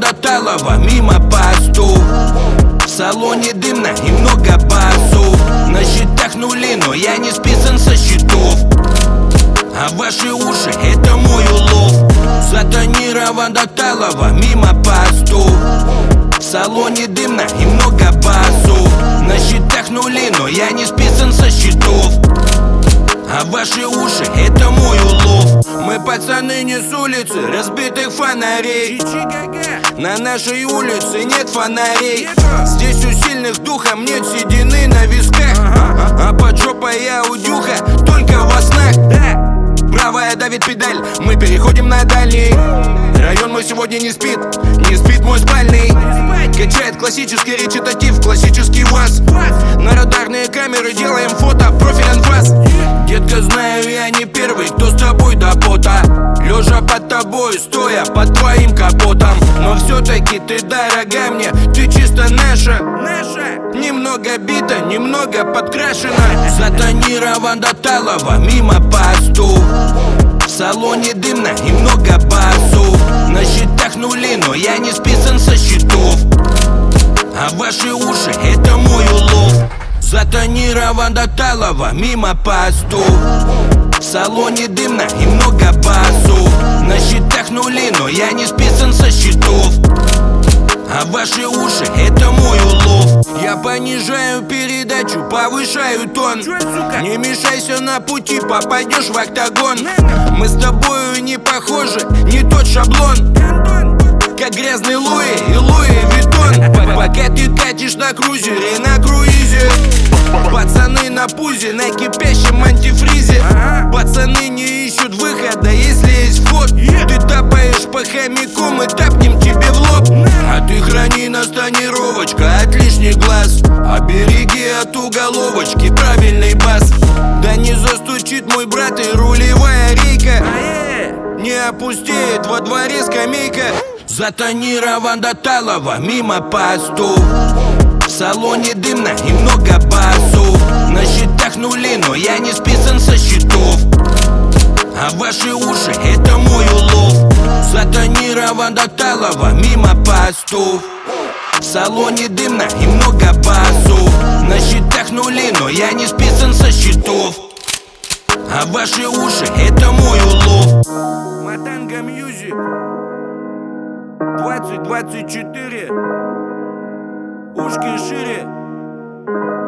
Вандаталова мимо посту. В салоне дымно и много басу. На счетах нули, но я не списан со счетов. А ваши уши — это мой улов. Затонирован Вандаталова мимо посту. В салоне дымно и много басу. На счетах нули, но я не списан со счетов. А ваши уши — это мой улов. Мы пацаны не с улицы разбитых фонарей. На нашей улице нет фонарей. Здесь у сильных духом нет седины на висках. А под жопой я у дюха только во снах. Правая давит педаль, мы переходим на дальний. Район мой сегодня не спит мой спальный. Качает классический речитатив, классический ВАЗ. На радарные камеры делаем фото, профиль анфас. Детка, знаю, я не первый, кто с тобой до пота. Лежа под тобой, стоя под твоим капотом. Но все-таки ты дорога мне, ты чисто наша. Немного бита, немного подкрашена. Затонирован Вандаталова мимо посту. В салоне дымно и много басу. На счетах нули, но я не списан со счетов. А ваши уши — это мой улов. Затонирован Вандаталова мимо посту. В салоне дымно и много басу. На счетах нули, но я не списан со счетов. А ваши уши — это мой улов. Я понижаю передачу, повышаю тон. Не мешайся на пути, попадешь в октагон. Мы с тобою не похожи, не тот шаблон. Как грязный Луи и Луи Виттон. Пока ты катишь на крузере, на круизе. Пацаны на пузе, на кипящем антифризе. Пацаны не ищут выхода, если есть вход. Ты топаешь по хомяку, мы тапнем тебе в лоб. А ты храни нас, тонировочка, от лишних глаз. Обереги от уголовочки правильный бас. Да не застучит мой брат и рулевая рейка. Не опустеет во дворе скамейка. Затонирован Вандаталова мимо посту. В салоне дымно и много басу. На счетах нули, но я не списан со счетов. А ваши уши — это мой улов. Затонирован Вандаталова мимо посту. В салоне дымно и много басу. На счетах нули, но я не списан со счетов. А ваши уши — это мой улов. Матанга Мьюзик 2024. Ушки шире.